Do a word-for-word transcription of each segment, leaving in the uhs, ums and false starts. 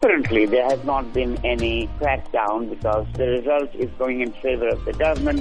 Currently, there has not been any crackdown because the result is going in favor of the government.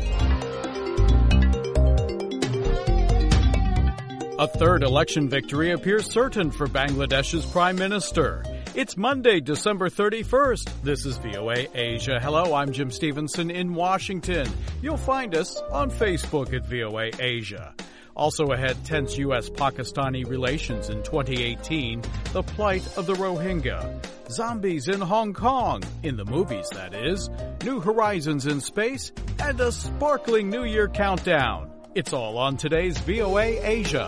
A third election victory appears certain for Bangladesh's Prime Minister. It's Monday, December thirty-first. This is V O A Asia. Hello, I'm Jim Stevenson in Washington. You'll find us on Facebook at V O A Asia. Also ahead, tense U S Pakistani relations in twenty eighteen, the plight of the Rohingya, zombies in Hong Kong, in the movies that is, new horizons in space, and a sparkling New Year countdown. It's all on today's V O A Asia.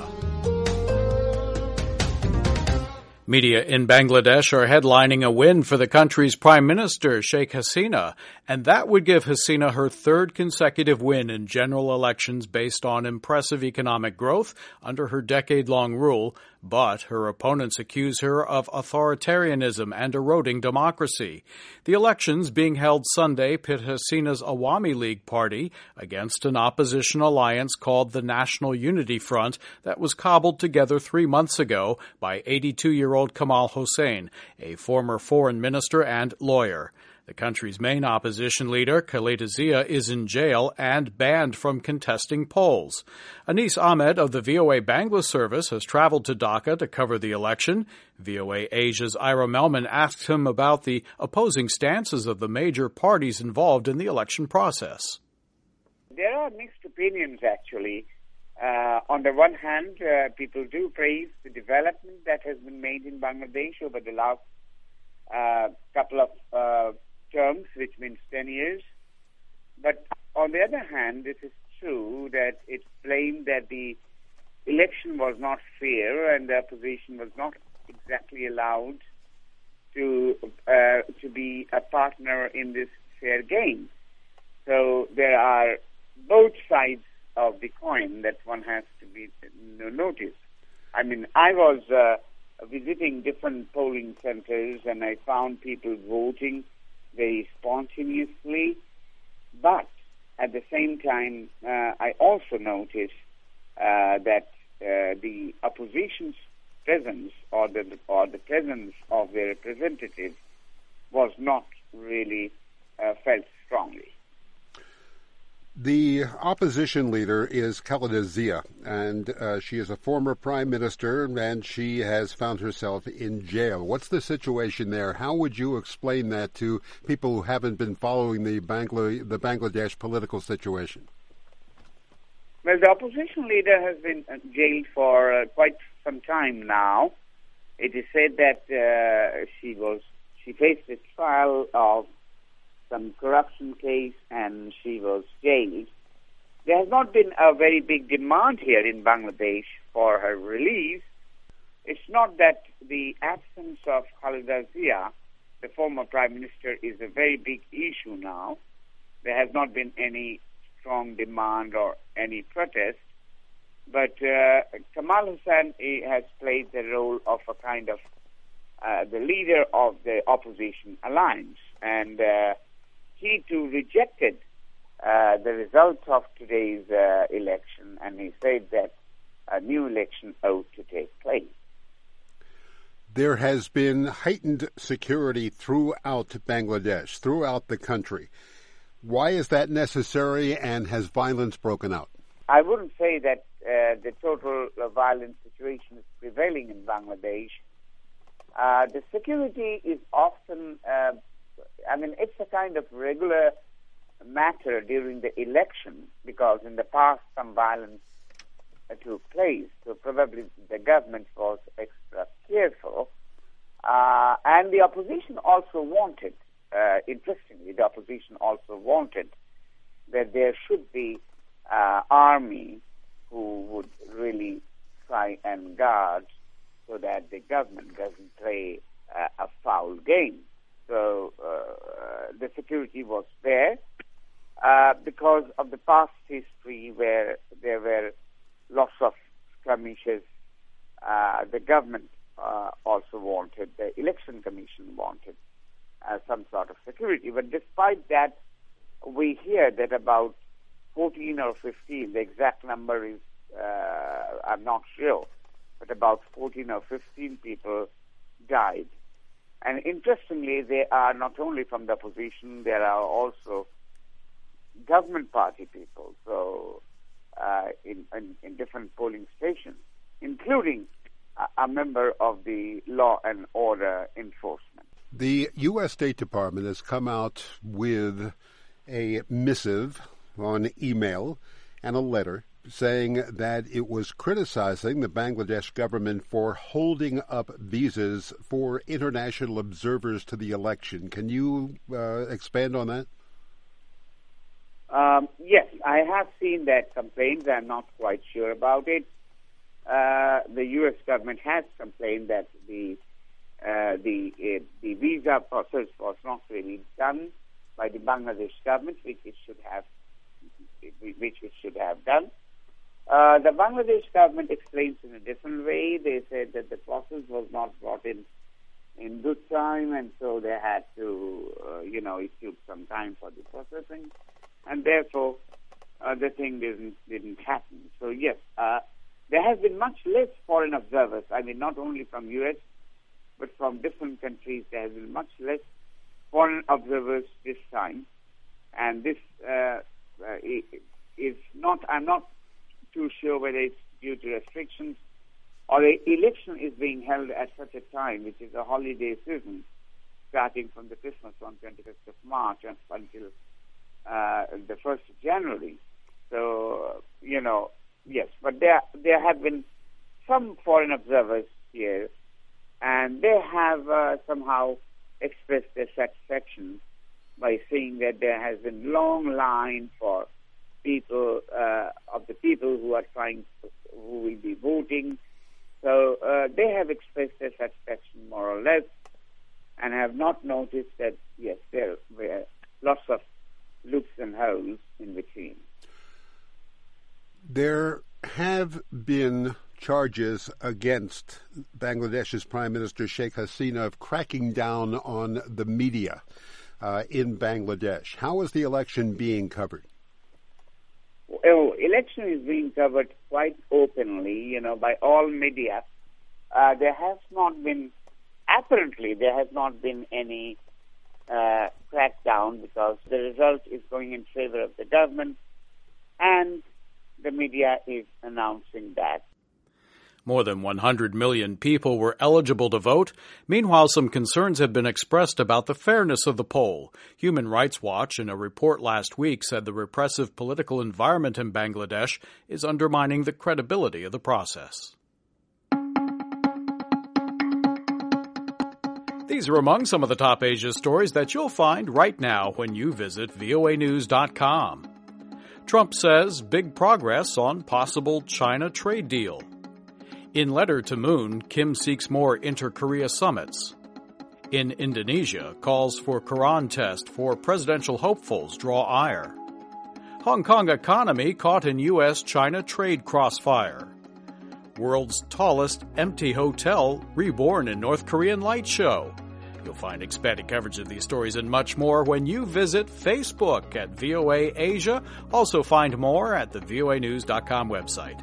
Media in Bangladesh are headlining a win for the country's Prime Minister, Sheikh Hasina, and that would give Hasina her third consecutive win in general elections based on impressive economic growth under her decade-long rule, but her opponents accuse her of authoritarianism and eroding democracy. The elections being held Sunday pit Hasina's Awami League party against an opposition alliance called the National Unity Front that was cobbled together three months ago by eighty-two-year-old Kamal Hossain, a former foreign minister and lawyer. The country's main opposition leader, Khaleda Zia, is in jail and banned from contesting polls. Anis Ahmed of the V O A Bangla service has traveled to Dhaka to cover the election. V O A Asia's Ira Melman asked him about the opposing stances of the major parties involved in the election process. There are mixed opinions, actually. Uh, on the one hand, uh, people do praise the development that has been made in Bangladesh over the last uh, couple of uh, terms, which means ten years. But on the other hand, it is true that it's claimed that the election was not fair and the opposition was not exactly allowed to uh, to be a partner in this fair game. So there are both sides of the coin that one has to be noticed. I mean, I was uh, visiting different polling centers and I found people voting very spontaneously, but at the same time, uh, I also noticed uh, that uh, the opposition's presence or the or the presence of their representatives was not really uh, felt strongly. The opposition leader is Khaleda Zia, and uh, she is a former prime minister, and she has found herself in jail. What's the situation there? How would you explain that to people who haven't been following the Bangla- the Bangladesh political situation? Well, the opposition leader has been jailed for uh, quite some time now. It is said that uh, she was she faced a trial of some corruption case and she was jailed. There has not been a very big demand here in Bangladesh for her release. It's not that the absence of Khaleda Zia, the former prime minister, is a very big issue now. There has not been any strong demand or any protest. But uh, Kamal Hossain has played the role of a kind of uh, the leader of the opposition alliance. And uh, he too rejected uh, the results of today's uh, election, and he said that a new election ought to take place. There has been heightened security throughout Bangladesh, throughout the country. Why is that necessary, and has violence broken out? I wouldn't say that uh, the total uh, violent situation is prevailing in Bangladesh. Uh, the security is often uh, I mean, it's a kind of regular matter during the election because in the past some violence uh, took place, so probably the government was extra careful. Uh, and the opposition also wanted, uh, interestingly, the opposition also wanted that there should be uh, army who would really try and guard so that the government doesn't play uh, a foul game. So uh, the security was there uh, because of the past history where there were lots of skirmishes. Uh, the government uh, also wanted, the election commission wanted uh, some sort of security. But despite that, we hear that about fourteen or fifteen, the exact number is, uh, I'm not sure, but about fourteen or fifteen people died. And interestingly, they are not only from the opposition, there are also government party people, so uh, in, in, in different polling stations, including a, a member of the Law and Order Enforcement. The U S State Department has come out with a missive on email and a letter saying that it was criticizing the Bangladesh government for holding up visas for international observers to the election. Can you uh, expand on that? Um, yes, I have seen that complaint. I'm not quite sure about it. Uh, the U S government has complained that the uh, the uh, the visa process was not really done by the Bangladesh government, which it should have, which it should have done. Uh, the Bangladesh government explains in a different way. They said that the process was not brought in in good time, and so they had to, uh, you know, it took some time for the processing, and therefore uh, the thing didn't didn't happen. So yes, uh, there has been much less foreign observers. I mean, not only from U S, but from different countries. There has been much less foreign observers this time, and this uh, uh, is not. I'm not too sure whether it's due to restrictions or the election is being held at such a time, which is a holiday season, starting from the Christmas on twenty-fifth of March until uh, the first of January. So, you know, yes, but there there have been some foreign observers here, and they have uh, somehow expressed their satisfaction by saying that there has been long line for people, uh, of the people who are trying, to, who will be voting. So uh, they have expressed their satisfaction more or less and have not noticed that, yes, there were lots of loops and holes in between. There have been charges against Bangladesh's Prime Minister Sheikh Hasina of cracking down on the media uh, in Bangladesh. How is the election being covered? Well, election is being covered quite openly, you know, by all media. Uh, there has not been, apparently, there has not been any uh, crackdown because the result is going in favor of the government, and the media is announcing that. More than one hundred million people were eligible to vote. Meanwhile, some concerns have been expressed about the fairness of the poll. Human Rights Watch, in a report last week, said the repressive political environment in Bangladesh is undermining the credibility of the process. These are among some of the top Asia stories that you'll find right now when you visit V O A news dot com. Trump says big progress on possible China trade deal. In letter to Moon, Kim seeks more inter-Korea summits. In Indonesia, calls for Quran test for presidential hopefuls draw ire. Hong Kong economy caught in U S China trade crossfire. World's tallest empty hotel reborn in North Korean light show. You'll find expanded coverage of these stories and much more when you visit Facebook at V O A Asia. Also find more at the V O A news dot com website.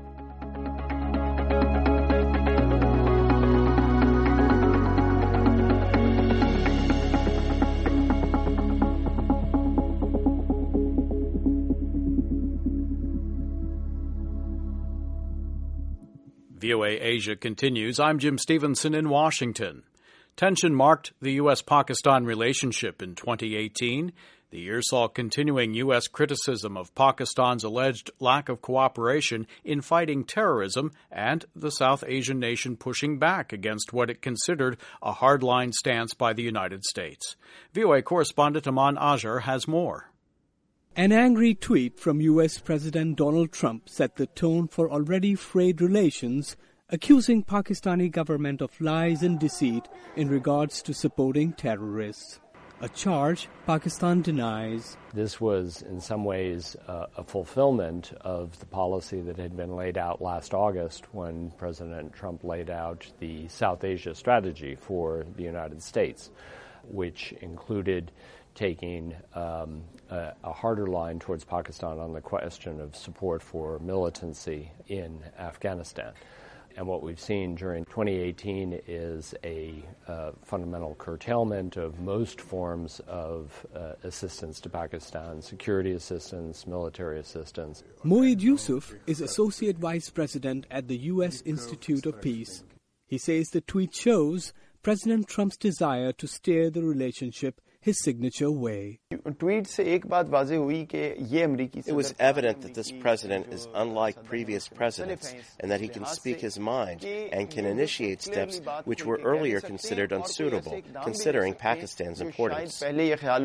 V O A Asia continues. I'm Jim Stevenson in Washington. Tension marked the U S Pakistan relationship in twenty eighteen. The year saw continuing U S criticism of Pakistan's alleged lack of cooperation in fighting terrorism and the South Asian nation pushing back against what it considered a hardline stance by the United States. V O A correspondent Aman Ajar has more. An angry tweet from U S President Donald Trump set the tone for already frayed relations, accusing Pakistani government of lies and deceit in regards to supporting terrorists. A charge Pakistan denies. This was in some ways uh, a fulfillment of the policy that had been laid out last August when President Trump laid out the South Asia strategy for the United States, which included taking um, a, a harder line towards Pakistan on the question of support for militancy in Afghanistan. And what we've seen during twenty eighteen is a uh, fundamental curtailment of most forms of uh, assistance to Pakistan, security assistance, military assistance. Moeed Yusuf is Associate Vice President at the U S Institute of Peace. He says the tweet shows President Trump's desire to steer the relationship his signature way. It was evident that this president is unlike previous presidents and that he can speak his mind and can initiate steps which were earlier considered unsuitable, considering Pakistan's importance. In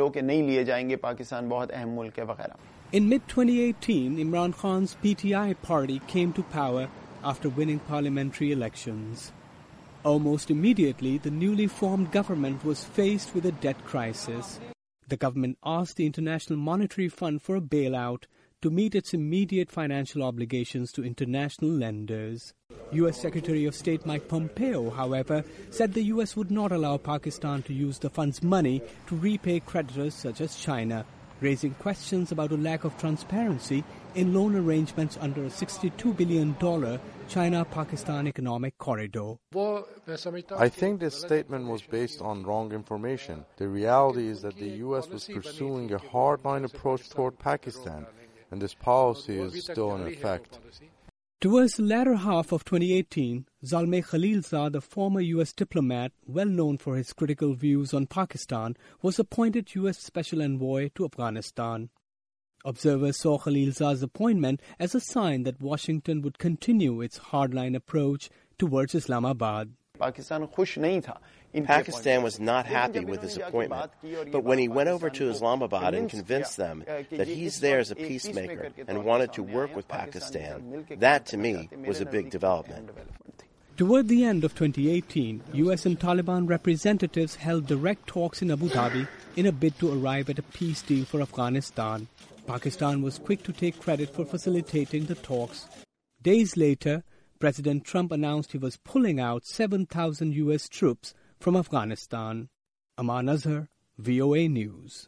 mid twenty eighteen, Imran Khan's P T I party came to power after winning parliamentary elections. Almost immediately, the newly formed government was faced with a debt crisis. The government asked the International Monetary Fund for a bailout to meet its immediate financial obligations to international lenders. U S Secretary of State Mike Pompeo, however, said the U S would not allow Pakistan to use the fund's money to repay creditors such as China, raising questions about a lack of transparency in loan arrangements under a sixty-two billion dollars China-Pakistan economic corridor. I think this statement was based on wrong information. The reality is that the U S was pursuing a hardline approach toward Pakistan, and this policy is still in effect. Towards the latter half of twenty eighteen, Zalmay Khalilzad, the former U S diplomat well known for his critical views on Pakistan, was appointed U S Special Envoy to Afghanistan. Observers saw Khalilzad's appointment as a sign that Washington would continue its hardline approach towards Islamabad. Pakistan was not happy with his appointment, but when he went over to Islamabad and convinced them that he's there as a peacemaker and wanted to work with Pakistan, that to me was a big development. Toward the end of twenty eighteen, U S and Taliban representatives held direct talks in Abu Dhabi in a bid to arrive at a peace deal for Afghanistan. Pakistan was quick to take credit for facilitating the talks. Days later, President Trump announced he was pulling out seven thousand U S troops from Afghanistan. Aman Azhar, V O A News.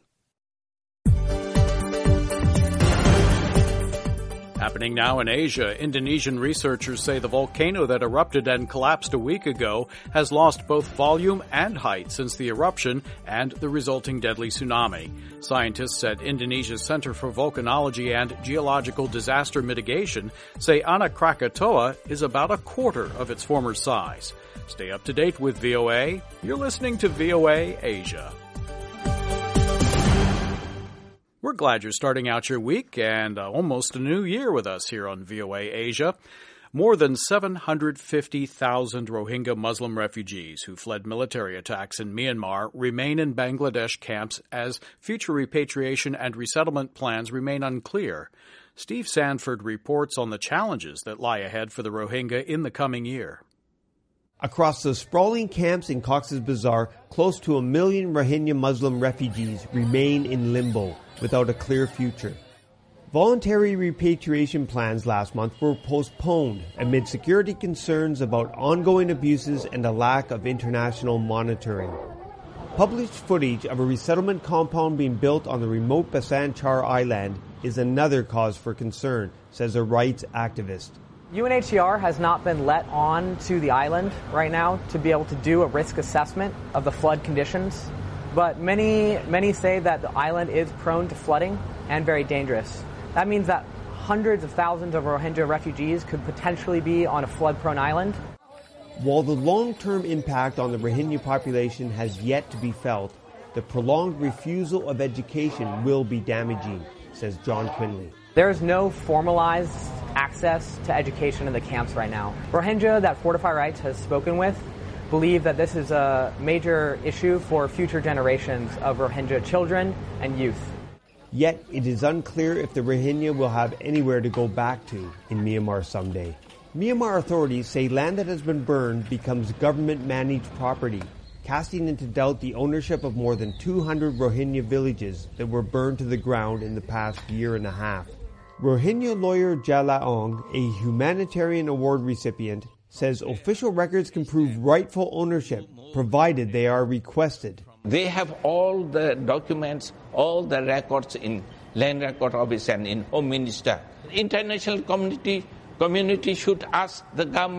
Happening now in Asia, Indonesian researchers say the volcano that erupted and collapsed a week ago has lost both volume and height since the eruption and the resulting deadly tsunami. Scientists at Indonesia's Center for Volcanology and Geological Disaster Mitigation say Anak Krakatoa is about a quarter of its former size. Stay up to date with V O A. You're listening to V O A Asia. We're glad you're starting out your week and uh, almost a new year with us here on V O A Asia. More than seven hundred fifty thousand Rohingya Muslim refugees who fled military attacks in Myanmar remain in Bangladesh camps as future repatriation and resettlement plans remain unclear. Steve Sanford reports on the challenges that lie ahead for the Rohingya in the coming year. Across the sprawling camps in Cox's Bazar, close to a million Rohingya Muslim refugees remain in limbo, without a clear future. Voluntary repatriation plans last month were postponed amid security concerns about ongoing abuses and a lack of international monitoring. Published footage of a resettlement compound being built on the remote Basan Char Island is another cause for concern, says a rights activist. U N H C R has not been let on to the island right now to be able to do a risk assessment of the flood conditions. But many, many say that the island is prone to flooding and very dangerous. That means that hundreds of thousands of Rohingya refugees could potentially be on a flood-prone island. While the long-term impact on the Rohingya population has yet to be felt, the prolonged refusal of education will be damaging, says John Quinley. There is no formalized access to education in the camps right now. Rohingya that Fortify Rights has spoken with believe that this is a major issue for future generations of Rohingya children and youth. Yet it is unclear if the Rohingya will have anywhere to go back to in Myanmar someday. Myanmar authorities say land that has been burned becomes government-managed property, casting into doubt the ownership of more than two hundred Rohingya villages that were burned to the ground in the past year and a half. Rohingya lawyer Jala Ong, a humanitarian award recipient, says official records can prove rightful ownership, provided they are requested. They have all the documents, all the records in Land Record Office and in Home Minister. International community community should ask the government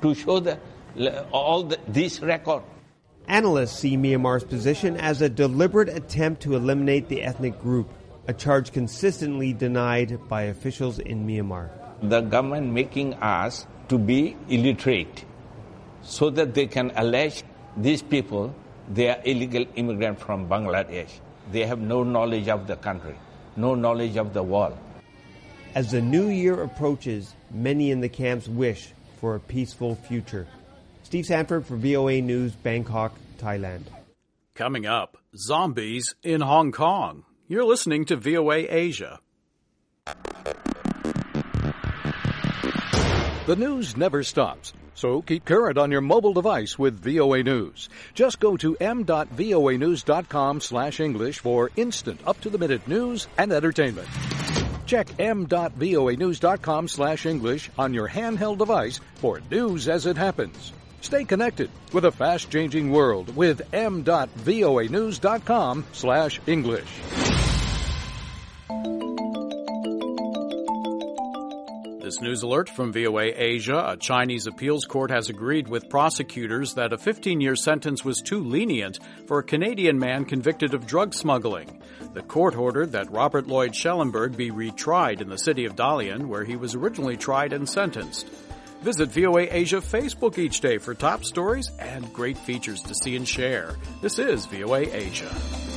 to show the, all the, this record. Analysts see Myanmar's position as a deliberate attempt to eliminate the ethnic group, a charge consistently denied by officials in Myanmar. The government making us to be illiterate so that they can allege these people they are illegal immigrants from Bangladesh. They have no knowledge of the country, no knowledge of the world. As the new year approaches, many in the camps wish for a peaceful future. Steve Sanford for V O A News, Bangkok, Thailand. Coming up, zombies in Hong Kong. You're listening to V O A Asia. The news never stops, so keep current on your mobile device with V O A News. Just go to m dot voa news dot com slash English for instant, up-to-the-minute news and entertainment. Check m dot voa news dot com slash English on your handheld device for news as it happens. Stay connected with a fast-changing world with m dot voa news dot com slash English. This news alert from V O A Asia. A Chinese appeals court has agreed with prosecutors that a fifteen-year sentence was too lenient for a Canadian man convicted of drug smuggling. The court ordered that Robert Lloyd Schellenberg be retried in the city of Dalian, where he was originally tried and sentenced. Visit V O A Asia Facebook each day for top stories and great features to see and share. This is V O A Asia.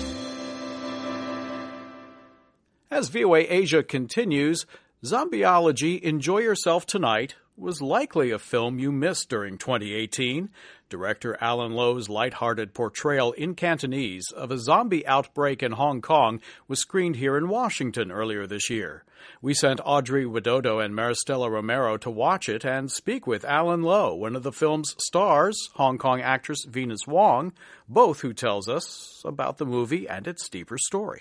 As V O A Asia continues, Zombieology Enjoy Yourself Tonight was likely a film you missed during twenty eighteen. Director Alan Lowe's lighthearted portrayal in Cantonese of a zombie outbreak in Hong Kong was screened here in Washington earlier this year. We sent Audrey Widodo and Maristela Romero to watch it and speak with Alan Lowe, one of the film's stars, Hong Kong actress Venus Wong, both who tells us about the movie and its deeper story.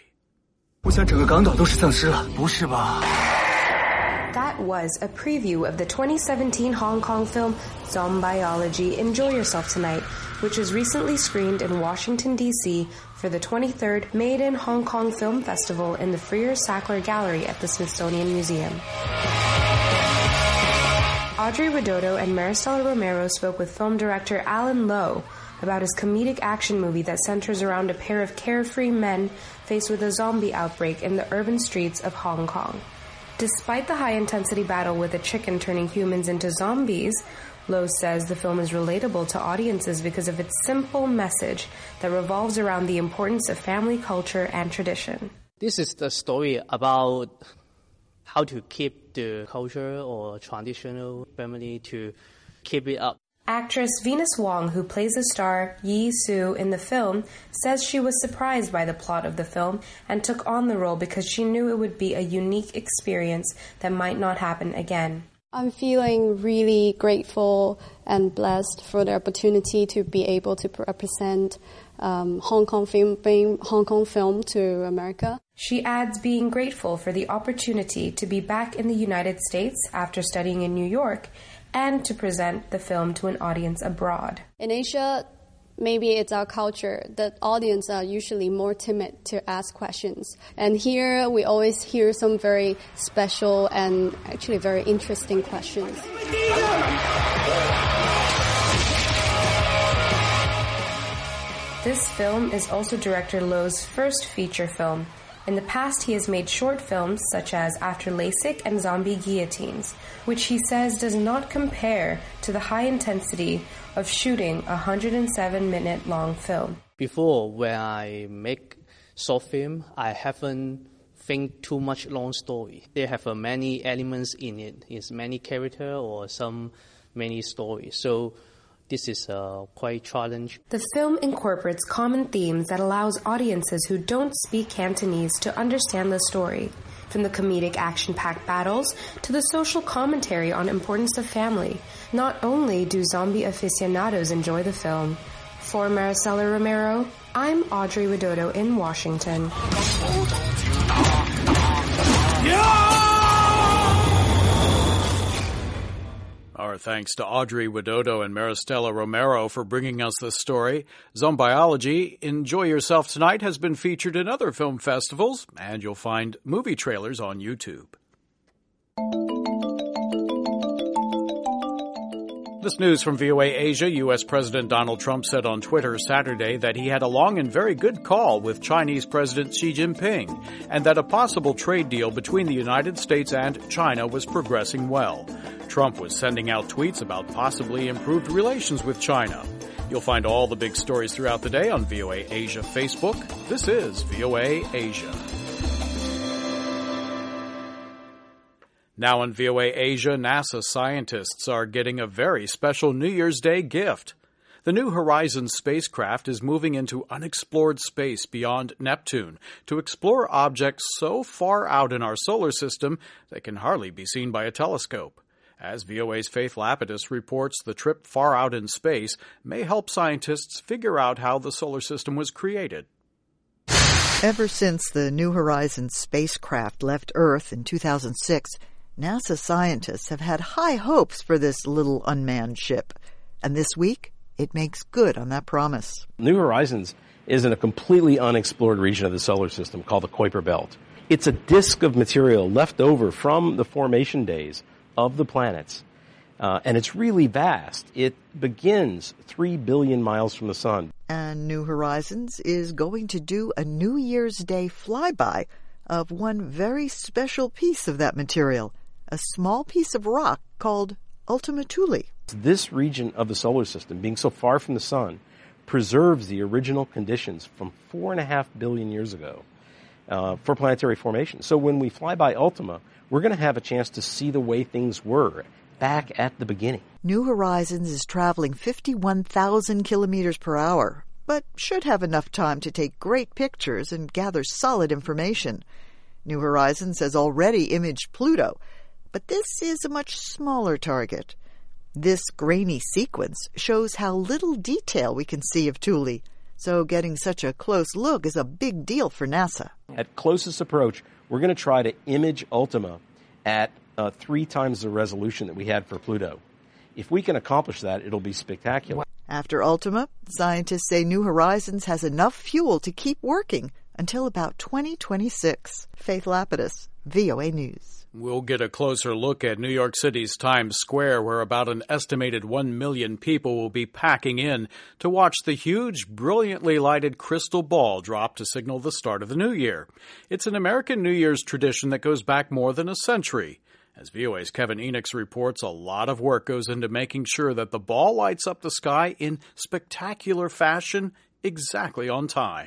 That was a preview of the twenty seventeen Hong Kong film Zombieology Enjoy Yourself Tonight, which was recently screened in Washington, D C for the twenty-third Made in Hong Kong Film Festival in the Freer-Sackler Gallery at the Smithsonian Museum. Audrey Widodo and Maristela Romero spoke with film director Alan Lowe about his comedic action movie that centers around a pair of carefree men faced with a zombie outbreak in the urban streets of Hong Kong. Despite the high-intensity battle with a chicken turning humans into zombies, Lowe says the film is relatable to audiences because of its simple message that revolves around the importance of family culture and tradition. This is the story about how to keep the culture or traditional family to keep it up. Actress Venus Wong, who plays the star Yi Su in the film, says she was surprised by the plot of the film and took on the role because she knew it would be a unique experience that might not happen again. I'm feeling really grateful and blessed for the opportunity to be able to represent um, Hong Kong film, bring Hong Kong film to America. She adds being grateful for the opportunity to be back in the United States after studying in New York and to present the film to an audience abroad. In Asia, maybe it's our culture. The audience are usually more timid to ask questions. And here we always hear some very special and actually very interesting questions. This film is also director Lowe's first feature film. In the past, he has made short films such as After LASIK and Zombie Guillotines, which he says does not compare to the high intensity of shooting a one hundred seven minute long film. Before, when I make short film, I haven't think too much long story. They have uh, many elements in it. It's many character or some many stories. So this is uh, quite challenge. The film incorporates common themes that allows audiences who don't speak Cantonese to understand the story, from the comedic action-packed battles to the social commentary on importance of family. Not only do zombie aficionados enjoy the film. For Maristela Romero, I'm Audrey Widodo in Washington. Our thanks to Audrey Widodo and Maristela Romero for bringing us this story. Zombieology Enjoy Yourself Tonight has been featured in other film festivals, and you'll find movie trailers on YouTube. This news from V O A Asia. U S. President Donald Trump said on Twitter Saturday that he had a long and very good call with Chinese President Xi Jinping and that a possible trade deal between the United States and China was progressing well. Trump was sending out tweets about possibly improved relations with China. You'll find all the big stories throughout the day on V O A Asia Facebook. This is V O A Asia. Now on V O A Asia, NASA scientists are getting a very special New Year's Day gift. The New Horizons spacecraft is moving into unexplored space beyond Neptune to explore objects so far out in our solar system they can hardly be seen by a telescope. As V O A's Faith Lapidus reports, the trip far out in space may help scientists figure out how the solar system was created. Ever since the New Horizons spacecraft left Earth in two thousand six, NASA scientists have had high hopes for this little unmanned ship. And this week, it makes good on that promise. New Horizons is in a completely unexplored region of the solar system called the Kuiper Belt. It's a disk of material left over from the formation days of the planets. Uh, and it's really vast. It begins three billion miles from the sun. And New Horizons is going to do a New Year's Day flyby of one very special piece of that material, a small piece of rock called Ultima Thule. This region of the solar system, being so far from the sun, preserves the original conditions from four and a half billion years ago uh, for planetary formation. So when we fly by Ultima, we're going to have a chance to see the way things were back at the beginning. New Horizons is traveling fifty-one thousand kilometers per hour, but should have enough time to take great pictures and gather solid information. New Horizons has already imaged Pluto, but this is a much smaller target. This grainy sequence shows how little detail we can see of Thule, so getting such a close look is a big deal for NASA. At closest approach, we're going to try to image Ultima at uh, three times the resolution that we had for Pluto. If we can accomplish that, it'll be spectacular. After Ultima, scientists say New Horizons has enough fuel to keep working until about twenty twenty-six. Faith Lapidus, V O A News. We'll get a closer look at New York City's Times Square, where about an estimated one million people will be packing in to watch the huge, brilliantly lighted crystal ball drop to signal the start of the new year. It's an American New Year's tradition that goes back more than a century. As V O A's Kevin Enix reports, a lot of work goes into making sure that the ball lights up the sky in spectacular fashion exactly on time.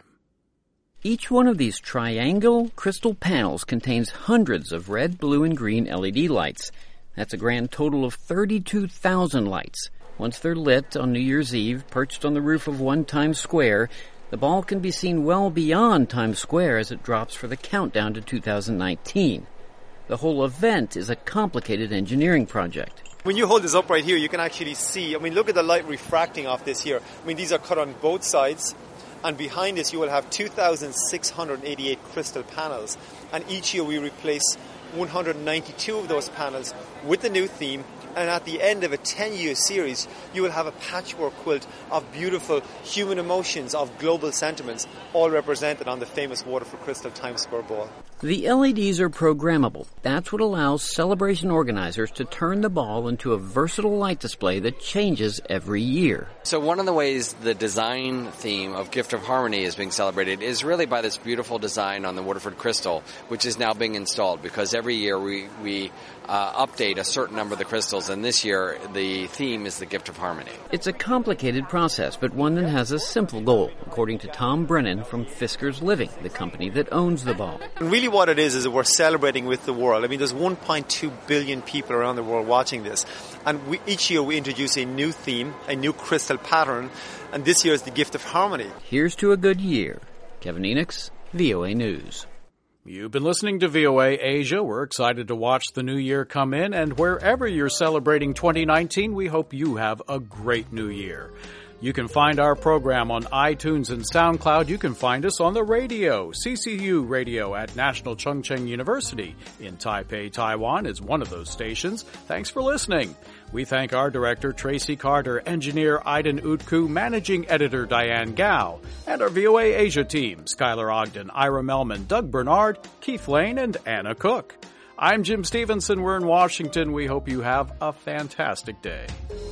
Each one of these triangle crystal panels contains hundreds of red, blue, and green L E D lights. That's a grand total of thirty-two thousand lights. Once they're lit on New Year's Eve, perched on the roof of one Times Square, the ball can be seen well beyond Times Square as it drops for the countdown to two thousand nineteen. The whole event is a complicated engineering project. When you hold this up right here, you can actually see, I mean, look at the light refracting off this here. I mean, these are cut on both sides. And behind this, you will have two thousand six hundred eighty-eight crystal panels. And each year we replace one hundred ninety-two of those panels with the new theme. And at the end of a ten-year series, you will have a patchwork quilt of beautiful human emotions, of global sentiments, all represented on the famous Waterford Crystal Times Square ball. The L E Ds are programmable. That's what allows celebration organizers to turn the ball into a versatile light display that changes every year. So one of the ways the design theme of Gift of Harmony is being celebrated is really by this beautiful design on the Waterford Crystal, which is now being installed, because every year we, we uh, update a certain number of the crystals, and this year the theme is the Gift of Harmony. It's a complicated process, but one that has a simple goal, according to Tom Brennan from Fiskars Living, the company that owns the ball. Really what it is is that we're celebrating with the world. I mean, there's one point two billion people around the world watching this. And we, each year we introduce a new theme, a new crystal pattern, and this year is the Gift of Harmony. Here's to a good year. Kevin Enix, V O A News. You've been listening to V O A Asia. We're excited to watch the new year come in, and wherever you're celebrating twenty nineteen, we hope you have a great new year. You can find our program on iTunes and SoundCloud. You can find us on the radio. C C U Radio at National Chung Cheng University in Taipei, Taiwan is one of those stations. Thanks for listening. We thank our director, Tracy Carter, engineer Aiden Utku, managing editor Diane Gao, and our V O A Asia team, Skylar Ogden, Ira Melman, Doug Bernard, Keith Lane, and Anna Cook. I'm Jim Stevenson. We're in Washington. We hope you have a fantastic day.